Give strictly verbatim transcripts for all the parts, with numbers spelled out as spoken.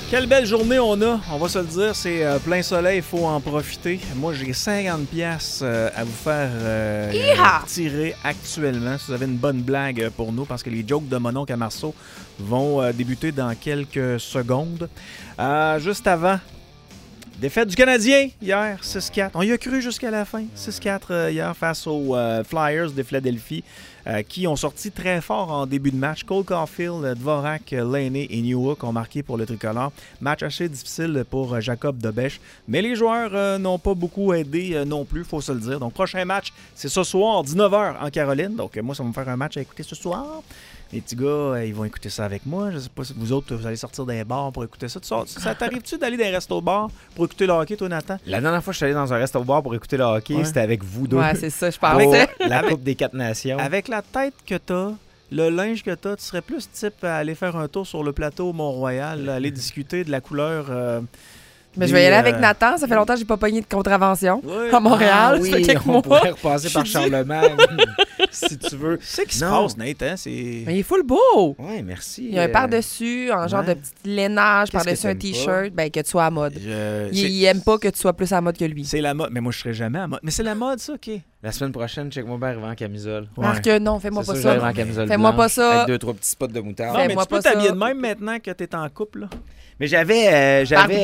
Quelle belle journée on a, on va se le dire, c'est euh, plein soleil, il faut en profiter. Moi, j'ai cinquante piastres euh, à vous faire euh, tirer actuellement, si vous avez une bonne blague pour nous, parce que les jokes de mon oncle à Marceau vont euh, débuter dans quelques secondes. Euh, juste avant, défaite du Canadien hier, six quatre. On y a cru jusqu'à la fin, six quatre euh, hier face aux euh, Flyers de Philadelphie. Euh, qui ont sorti très fort en début de match. Cole Caulfield, Dvorak, Laney et Newhook ont marqué pour le tricolore. Match assez difficile pour euh, Jacob Debèche. Mais les joueurs euh, n'ont pas beaucoup aidé euh, non plus, il faut se le dire. Donc, prochain match, c'est ce soir, dix-neuf heures en Caroline. Donc, euh, moi, ça va me faire un match à écouter ce soir. Les petits gars, euh, ils vont écouter ça avec moi. Je sais pas si vous autres, vous allez sortir des bars pour écouter ça. Tu sors, ça t'arrive-tu d'aller dans un resto-bar pour écouter le hockey, toi, Nathan? La dernière fois que je suis allé dans un resto-bar pour écouter le hockey, ouais. C'était avec vous deux. Ouais, c'est ça, je parlais. La avec, Coupe des quatre nations. Avec la tête que t'as, le linge que t'as, tu serais plus type à aller faire un tour sur le plateau Mont-Royal, là, aller discuter de la couleur... Euh, Mais je vais y aller avec Nathan. Ça fait longtemps que j'ai pas pogné de contravention oui. à Montréal. Ah, oui, ça fait quelques on mois. pourrait repasser par Charlemagne, si tu veux. C'est qui se non. passe, Nate, hein? C'est... Mais il est full beau. Oui, merci. Il y a un par-dessus, en genre ouais. de petit lainage, Qu'est-ce par-dessus que un T-shirt, ben, que tu sois à mode. Je... Il, il aime pas que tu sois plus à mode que lui. C'est la mode. Mais moi, je serais jamais à mode. Mais c'est la mode, ça, OK. La semaine prochaine, check-moi bien arriver en camisole. Ouais. Marc, non, fais-moi c'est pas ça. ça. En camisole fais-moi blanche, pas ça. Avec deux, trois petits spots de moutarde. Non, mais Fais-moi tu peux pas t'habiller ça. de même maintenant que t'es en couple, là. Mais j'avais euh, j'avais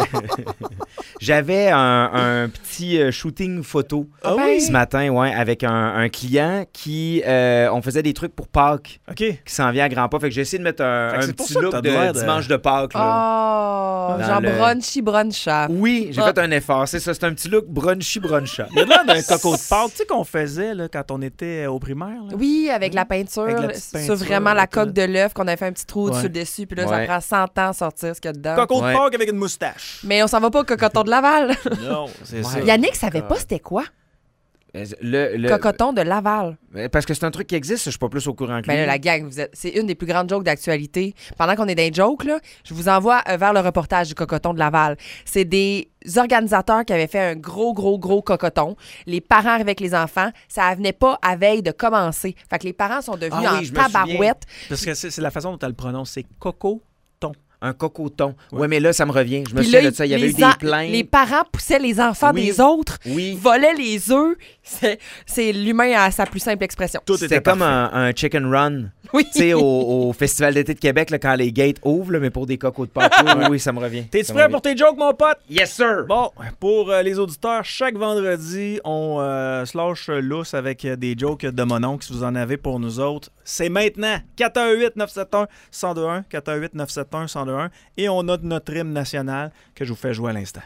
j'avais un, un petit euh, shooting photo ah oui? ce matin, ouais, avec un, un client qui euh, on faisait des trucs pour Pâques, OK. qui s'en vient à grands pas. Fait que j'ai essayé de mettre un, un petit look de, de dimanche de Pâques. Là, oh, genre le... brunchy brunchat. Oui, j'ai oh. fait un effort. C'est ça, c'est un petit look brunchy brunchat. Il y a de l'air d'un coco de Pâques, tu sais qu'on faisait là, quand on était au primaire. Là. Oui, avec la peinture, avec la petite sur peinture, vraiment la coque là. de l'œuf, qu'on avait fait un petit trou Ouais. dessus dessus, puis là, Ouais. ça prend cent ans à sortir ce qu'il y a dedans. Coco de Ouais. Pâques avec une moustache. Mais on s'en va pas au cocoton de Laval. Non, c'est Ouais. ça. Yannick savait pas c'était quoi. Le, le... Cocoton de Laval. Parce que c'est un truc qui existe, je suis pas plus au courant que Ben lui. là, la gang, vous êtes... c'est une des plus grandes jokes d'actualité. Pendant qu'on est dans les jokes, là, je vous envoie euh, vers le reportage du Cocoton de Laval. C'est des organisateurs qui avaient fait un gros, gros, gros cocoton. Les parents arrivaient avec les enfants. Ça venait pas à veille de commencer. Fait que les parents sont devenus Ah en oui, je me tabarouette. Parce que c'est, c'est la façon dont elle le prononce. C'est coco. Un cocoton. Oui, Ouais. ouais, mais là, ça me revient. Je me Puis souviens là, de ça. Il y avait les eu des en- plaintes. Les parents poussaient les enfants Oui. des autres, Oui. volaient les œufs. C'est, c'est l'humain à sa plus simple expression. Tout C'était était comme parfait. un, un chicken run. Oui. Tu sais, au, au Festival d'été de Québec, là, quand les gates ouvrent, là, mais pour des cocos de pâte. Oui, oui, ça me revient. T'es-tu Ça me prêt revient. pour tes jokes, mon pote? Yes, sir! Bon, pour euh, les auditeurs, chaque vendredi, on euh, se lâche lousse avec euh, des jokes de mon oncle, si vous en avez pour nous autres. C'est maintenant, quatre un huit neuf sept un un zéro deux un, quatre un huit neuf sept un un zéro deux un, et on a notre hymne national que je vous fais jouer à l'instant.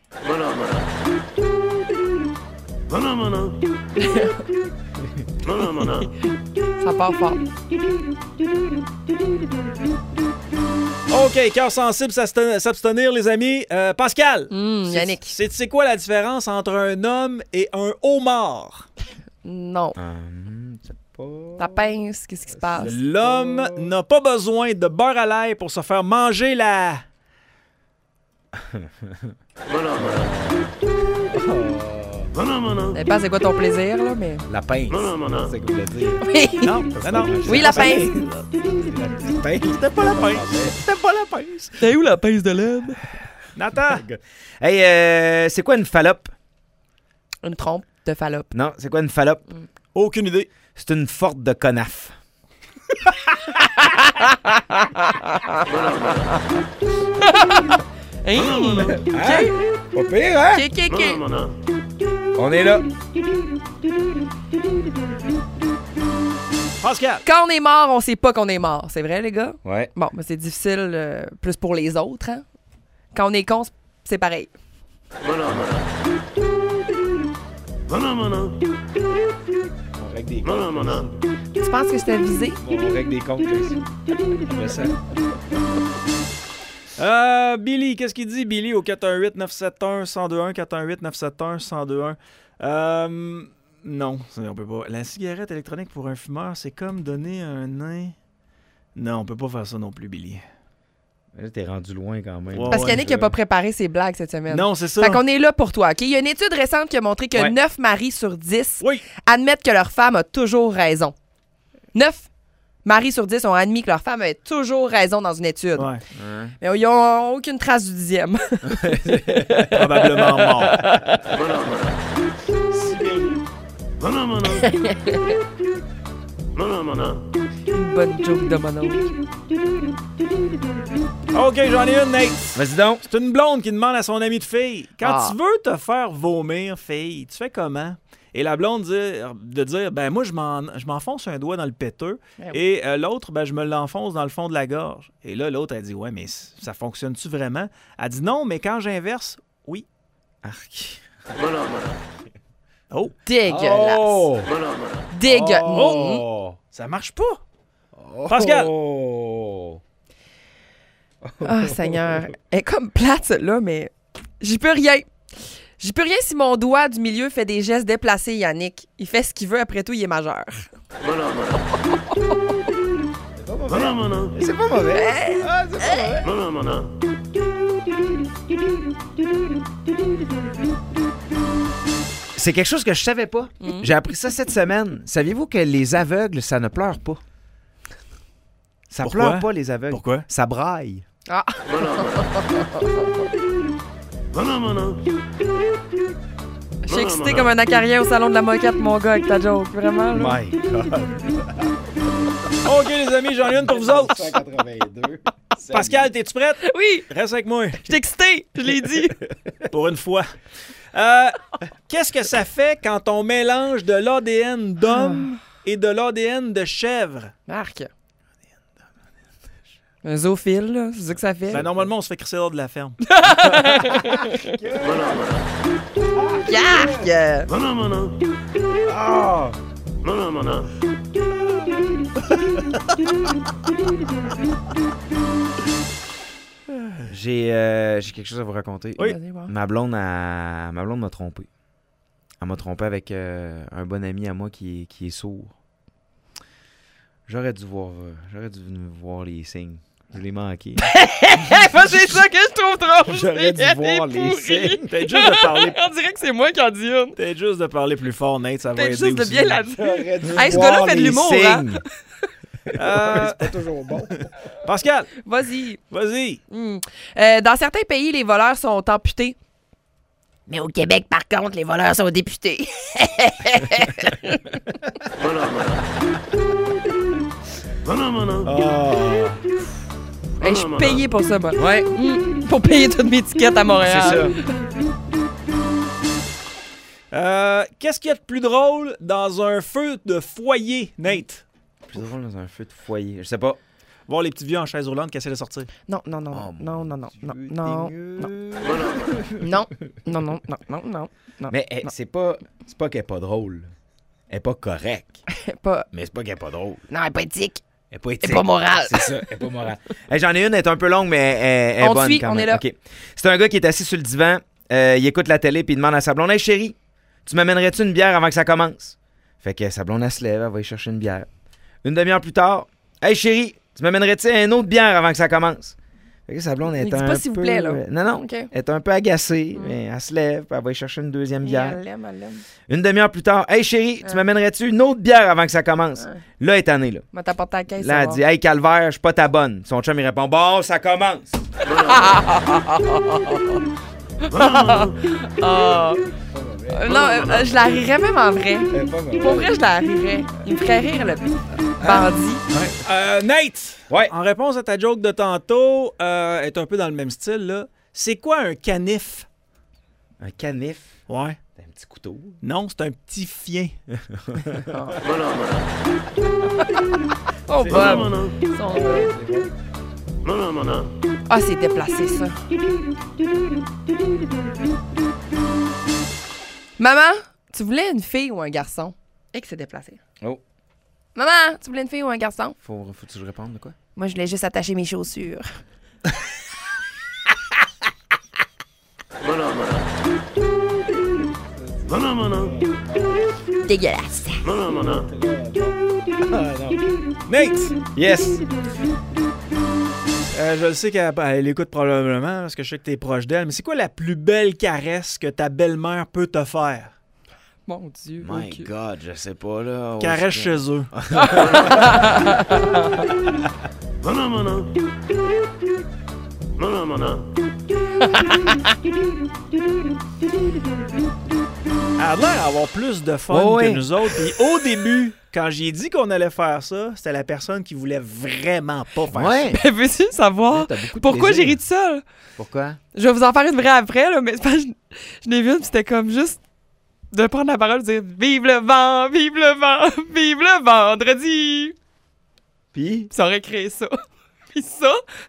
Ça part fort. OK, cœur sensible, s'absten- s'abstenir, les amis. Euh, Pascal, Hum, c'est- Yannick. c'est, c'est quoi la différence entre un homme et un homard? Non. Hum, c'est pas... Ta pince, qu'est-ce qui se passe? L'homme n'a pas besoin de beurre à l'ail pour se faire manger la... Je sais pas c'est quoi ton plaisir, là, mais... La pince. C'est ce que je voulais dire. Oui. Non, ben non. Oui, la pince. C'était pas la pince. C'était pas la pince. T'es où la pince de laine? Nathan, Hey, euh, c'est quoi une fallope? Une trompe de Fallope. Non, c'est quoi une fallope? aucune idée. C'est une forte de conaf. Hein? Hein? Pas pire, hein? OK, OK, OK. On est là. Pascal. Quand on est mort, on sait pas qu'on est mort. C'est vrai, les gars? Ouais. Bon, mais c'est difficile euh, plus pour les autres, hein? Quand on est con, c'est pareil. On règle des comptes. Tu penses que je t'ai visé? On règle des comptes ici. Après ça. Euh, Billy, qu'est-ce qu'il dit, Billy, au quatre un huit neuf sept un un zéro deux un, quatre un huit neuf sept un un zéro deux un? Euh, non, on peut pas. La cigarette électronique pour un fumeur, c'est comme donner un nain... Non, on peut pas faire ça non plus, Billy. Là, t'es rendu loin quand même. Ouais, Parce ouais, qu'Yannick n'a pas préparé ses blagues cette semaine. Non, c'est ça. Fait qu'on est là pour toi, OK? Il y a une étude récente qui a montré que Ouais. neuf maris sur dix Oui. admettent que leur femme a toujours raison. neuf maris sur dix ont admis que leur femme avait toujours raison dans une étude. Ouais. Mais ils n'ont aucune trace du dixième. Probablement mort. Une bonne joke de mon oncle. OK, j'en ai une, Nate. Vas-y donc. C'est une blonde qui demande à son amie de fille. Quand Ah. tu veux te faire vomir, fille, tu fais comment? Et la blonde dit, de dire, ben moi, je m'en- je m'enfonce un doigt dans le péteux. Ben oui. Et euh, l'autre, ben je me l'enfonce dans le fond de la gorge. Et là, l'autre, elle dit, ouais, mais c- ça fonctionne-tu vraiment? Elle dit, non, mais quand j'inverse, oui. Arc. Oh, Dégueulasse. Oh! Dégueulasse. Oh! ça marche pas. Pascal. Oh! Ah, Seigneur. Elle est comme plate, celle-là, mais j'y peux rien. J'y peux rien si mon doigt du milieu fait des gestes déplacés, Yannick. Il fait ce qu'il veut, après tout, il est majeur. C'est pas mauvais. Ah, c'est pas mauvais. C'est quelque chose que je savais pas. Mm. J'ai appris ça cette semaine. Saviez-vous que les aveugles, ça ne pleure pas? Ça Pourquoi? pleure pas, les aveugles. Pourquoi? Ça braille. Ah. Je suis excitée comme un acarien au salon de la moquette, mon gars, avec ta joke. Vraiment, là. My God. OK, les amis, j'en ai une pour vous autres. cent quatre-vingt-deux. Pascal, t'es-tu prête? Oui, Reste avec moi. je suis excitée, je l'ai dit. Pour une fois. Euh, Qu'est-ce que ça fait quand on mélange de l'A D N d'homme et de l'A D N de chèvre? Marc. Un zoophile, là, c'est ça que ça fait. Ben, normalement, on se fait crisser hors de la ferme. Yark! Ah! J'ai euh, j'ai quelque chose à vous raconter. Oui. Vas-y, voir. Ma blonde a- ma blonde m'a trompé. Elle m'a trompé avec euh, un bon ami à moi qui est, qui est sourd. J'aurais dû voir euh, j'aurais dû venir voir les signes. Je l'ai manqué. Moi, c'est ça que je trouve drôle. J'aurais dû Elle est voir les pourrie. signes. Peut-être juste de parler, On dirait que c'est moi qui en dis une. peut-être juste de parler plus fort, Nate, ça va Peut-être aider juste de aussi. bien la dire. J'aurais dû Hey, ce voir gars-là fait de les l'humour, hein? signes. Euh, C'est pas toujours bon. Pascal, Vas-y. vas-y. Hmm. Euh, dans certains pays, les voleurs sont amputés. Mais au Québec, par contre, les voleurs sont députés. Hey, je suis payé pour ça, moi. Ouais, Hmm. Pour payer toutes mes tickets à c'est Montréal. ça. Euh, Qu'est-ce qu'il y a de plus drôle dans un feu de foyer, Nate? Plus drôle dans un feu de foyer. Je sais pas. Voir les petits vieux en chaise roulante qui essaient de sortir. Non, non, non, Oh, non, non, non, non, Dieu, non, dégueu. non, non, non, non, non, non, non, non. Mais eh, c'est pas c'est pas qu'elle est pas drôle. Elle est pas correcte. Pas, Mais c'est pas qu'elle est pas drôle. non, elle est pas éthique. Elle est pas Elle éthique. est pas morale. C'est ça, elle est pas morale. Hey, j'en ai une, elle est un peu longue, mais elle, elle est On te bonne suit, quand on même. est là. OK. C'est un gars qui est assis sur le divan, euh, il écoute la télé puis il demande à sa blonde: Hey chérie, tu m'amènerais-tu une bière avant que ça commence? Fait que sa blonde elle se lève, elle va y chercher une bière. Une demi-heure plus tard: Hey chérie, tu m'amènerais-tu une autre bière avant que ça commence? Fait que sa blonde est Il dit un pas s'il vous peu... plaît, là. Non, non. OK. Elle est un peu agacée, mais elle se lève, puis elle va y chercher une deuxième bière. Elle l'aime, elle l'aime. Une demi-heure plus tard: Hey chérie, tu Ouais. m'amènerais-tu une autre bière avant que ça commence? Ouais. Là, elle est tannée, là. Va t'apporter la caisse. Là, ça elle va. dit: Hey calvaire, je suis pas ta bonne. Son chum, il répond: Bon, ça commence. Ah. Euh, non, euh, euh, je la rirais même en vrai. Pour vrai, je la rirais. Il me ferait rire, le bandit. Euh, Nate, Ouais. en réponse à ta joke de tantôt, euh, est un peu dans le même style, là. C'est quoi un canif? Un canif. Ouais. C'est un petit couteau. Non, c'est un petit fien. Oh, Bob. Son- Ah, c'est déplacé, ça. Maman, tu voulais une fille ou un garçon? Et que c'est déplacé. Oh. Maman, tu voulais une fille ou un garçon? Faut, faut que je réponde de quoi? Moi, je voulais juste attacher mes chaussures. Dégueulasse. Nate! Yes! Euh, je le sais qu'elle elle écoute probablement parce que je sais que t'es proche d'elle, mais c'est quoi la plus belle caresse que ta belle-mère peut te faire? Mon Dieu. My okay. God, je sais pas, là. Qu'elle reste chez eux. Mana, mana. Mana, mana. Elle a l'air d'avoir plus de fun Oh, que oui. nous autres. Puis au début, quand j'ai dit qu'on allait faire ça, c'était la personne qui voulait vraiment pas faire Ouais. Ben, veux-tu savoir T'as beaucoup de pourquoi j'ai plaisir. ri de ça? là? Pourquoi? Je vais vous en faire une vraie après, là, mais c'est pas- je, je l'ai vu, puis c'était comme juste de prendre la parole et dire « Vive le vent, vive le vent, vive le vendredi! » Puis? Ça aurait créé ça. Puis ça...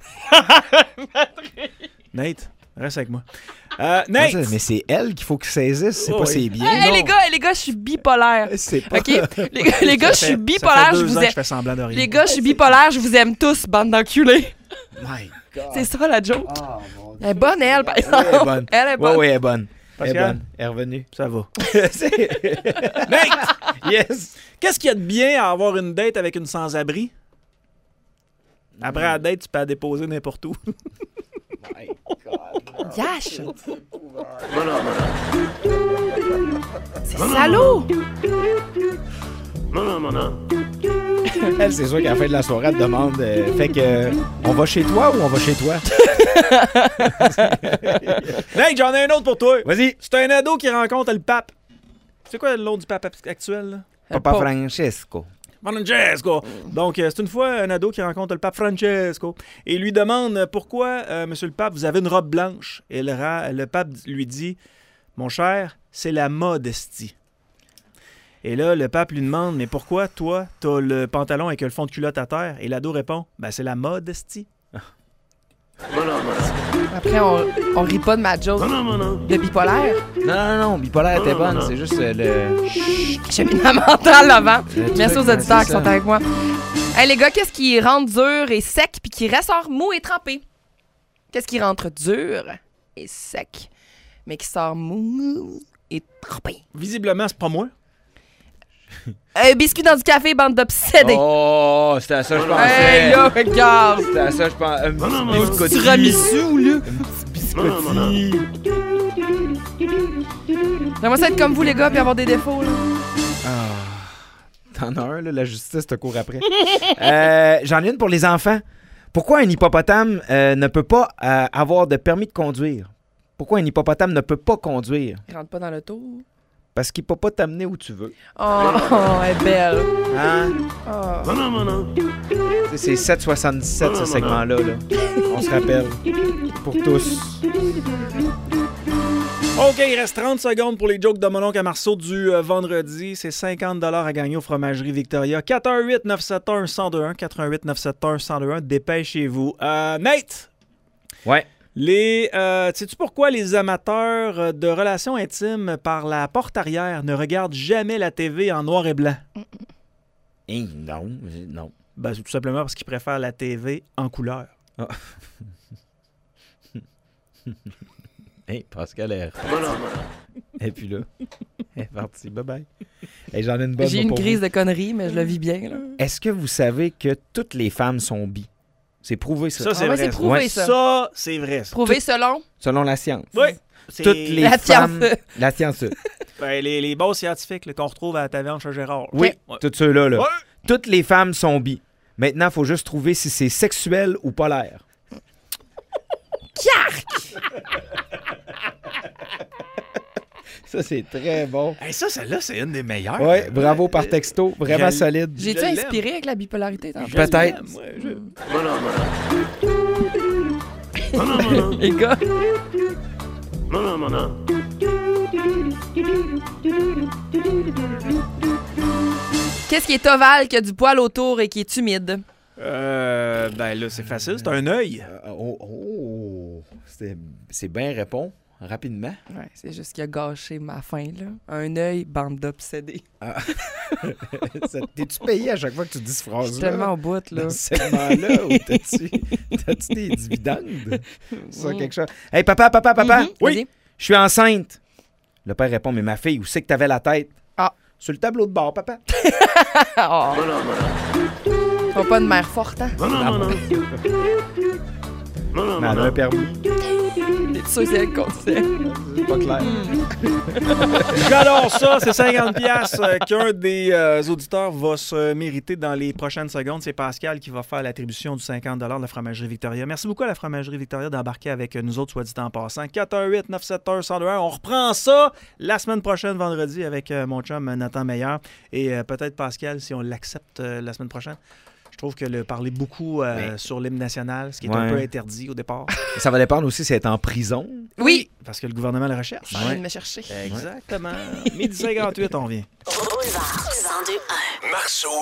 Nate, reste avec moi. Euh, Nate! Ah, ça, mais c'est elle qu'il faut qu'il saisisse, c'est Oh, pas oui. ses biens. Hey, hey, non. les gars, les gars, je suis bipolaire. C'est pas... OK? Les, gars- les gars, je Ça suis fait- bipolaire, ça fait je deux vous ans que aime. je fais semblant de rien. Les gars, je suis bipolaire, je vous aime tous, bande d'enculés. My God. C'est ça, la joke. Oh, mon Dieu. Elle est bonne, elle, par Oui, exemple. elle est bonne. Elle est Ouais, bonne. ouais, elle est bonne. Elle est Pascal? bonne. Elle est revenue. Ça va. C'est- Nate! yes! Qu'est-ce qu'il y a de bien à avoir une date avec une sans-abri? Après la date, tu peux la déposer n'importe où. My God. Yash! Mana, mana. C'est salaud! Mana, mana. Elle, c'est sûr qu'à la fin de la soirée, elle te demande euh, fait que, euh, on va chez toi ou on va chez toi? Nate, j'en ai un autre pour toi. Vas-y! C'est un ado qui rencontre le pape. C'est quoi le nom du pape actuel, là? Papa Pas- Francesco. Francesco. Donc, euh, c'est une fois un ado qui rencontre le pape Francesco et il lui demande euh, pourquoi, euh, monsieur le pape, vous avez une robe blanche. Et le, ra- le pape lui dit, mon cher, c'est la modestie. Et là, le pape lui demande, mais pourquoi, toi, t'as le pantalon avec le fond de culotte à terre? Et l'ado répond, ben, c'est la modestie. Mana, mana. Après, on, on rit pas de ma joke Mana, mana. de bipolaire. Non, non, non, bipolaire était Non, bonne, non, non. c'est juste euh, le... Cheminement mental avant. le Merci truc, aux auditeurs c'est qui ça. sont avec moi. Hey, les gars, qu'est-ce qui rentre dur et sec puis qui ressort mou et trempé? Qu'est-ce qui rentre dur et sec, mais qui sort mou et trempé? Visiblement, c'est pas moi. Un biscuit dans du café, bande d'obsédés. Oh, c'était à ça que je pensais. Hey, là, regarde! C'était à ça que je pensais. Un Non, non, petit non. biscotti. Tiramisu, là. Mana, mana. J'aimerais ça être comme vous, les gars, puis avoir des défauts, là. Ah, t'en as un, là, la justice te court après. Euh, J'en ai une pour les enfants. Pourquoi un hippopotame euh, ne peut pas euh, avoir de permis de conduire? Pourquoi un hippopotame ne peut pas conduire? Il rentre pas dans le tour. Parce qu'il peut pas t'amener où tu veux. Oh, elle est belle. Hein? Oh. Mana, mana. Tu sais, C'est sept soixante-dix-sept, ce segment-là. Là. On se rappelle. Pour tous. OK, il reste trente secondes pour les jokes de mon oncle à Marceau du euh, vendredi. C'est cinquante dollars à gagner aux fromageries Victoria. quatre un huit neuf sept un un zéro deux un. quatre un huit neuf sept un un zéro deux un. Dépêchez-vous. Euh, Nate! Ouais. Les, euh, sais-tu pourquoi les amateurs de relations intimes par la porte arrière ne regardent jamais la T V en noir et blanc? Hein, non, non. Ben, c'est tout simplement parce qu'ils préfèrent la T V en couleur. Hey, Pascal est... Mana, mana. Et puis là, elle est partie. Bye-bye. Hey, j'en ai une bonne J'ai moi, une pour crise vous. de conneries, mais je le vis bien, là. Est-ce que vous savez que toutes les femmes sont bi? C'est prouvé, ça. Ça, c'est Ah ouais, vrai. c'est prouvé, Ouais. ça. Ça, c'est vrai. ça. Prouvé selon Selon la science. Oui. C'est- Toutes les La femmes... science. La science. Ben, les, les bases scientifiques là, qu'on retrouve à la taverne chez Gérard. Oui, Ouais. tous ceux-là. Là. Ouais. Toutes les femmes sont bi. Maintenant, il faut juste trouver si c'est sexuel ou polaire. Ça, c'est très bon. Hey, ça, celle-là, c'est une des meilleures. Oui, bravo par texto. Vraiment Je- solide. J'ai-tu Je l'aime. inspiré avec la bipolarité tantôt? Je Peut-être. l'aime, moi, je- Mana, mana. Mana, mana. Les gars, Mana, mana. qu'est-ce qui est ovale, qui a du poil autour et qui est humide? Euh, ben là, c'est facile. C'est un œil. Euh, oh, oh. C'est c'est bien répond rapidement. Ouais, c'est juste qu'il a gâché ma fin, là. Un œil, bande d'obsédés. Ça- T'es-tu payé à chaque fois que tu dis cette Je suis phrase-là? tellement au bout, là. Dans ce segment-là, ou t'as-tu t'as-tu des dividendes? Ça, Mm. quelque chose. Hey, papa, papa, papa! Mhm, Oui! vas-y. Je suis enceinte. Le père répond, mais ma fille, où c'est que t'avais la tête? Ah. Sur le tableau de bord, papa. Oh, Mana, mana. t'as pas de mère forte, hein? Mana, mana. Mana, Mais elle a un mana. permis. C'est sûr, c'est elle qu'on sait. C'est pas clair. J'adore ça, c'est cinquante piastres euh, qu'un des euh, auditeurs va se mériter dans les prochaines secondes. C'est Pascal qui va faire l'attribution du cinquante dollars de la Fromagerie Victoria. Merci beaucoup à la Fromagerie Victoria d'embarquer avec nous autres, soit dit en passant. quatre un huit neuf sept un un zéro deux un. On reprend ça la semaine prochaine, vendredi, avec euh, mon chum Nathan Meilleur. Et euh, peut-être Pascal, si on l'accepte euh, la semaine prochaine. Je trouve que le parler beaucoup euh, Mais... sur l'hymne national, ce qui est Ouais. un peu interdit au départ. Ça va dépendre aussi si elle est en prison. Oui. Parce que le gouvernement le recherche. Ça vient de me chercher. Exactement. midi cinquante-huit, on revient. Boulevard cent deux un. Marceau